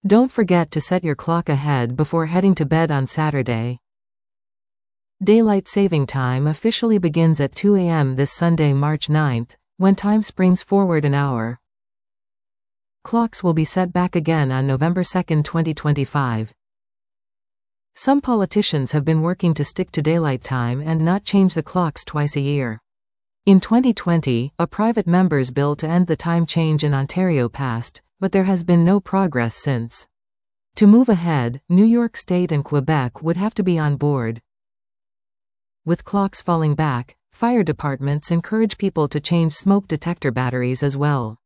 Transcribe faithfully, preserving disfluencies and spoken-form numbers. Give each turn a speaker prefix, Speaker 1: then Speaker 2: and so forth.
Speaker 1: Don't forget to set your clock ahead before heading to bed on Saturday. Daylight saving time officially begins at two A M this Sunday, March ninth, when time springs forward an hour. Clocks will be set back again on November second, twenty twenty-five. Some politicians have been working to stick to daylight time and not change the clocks twice a year. In twenty twenty, a private member's bill to end the time change in Ontario passed, but there has been no progress since. To move ahead, New York State and Quebec would have to be on board. With clocks falling back, fire departments encourage people to change smoke detector batteries as well.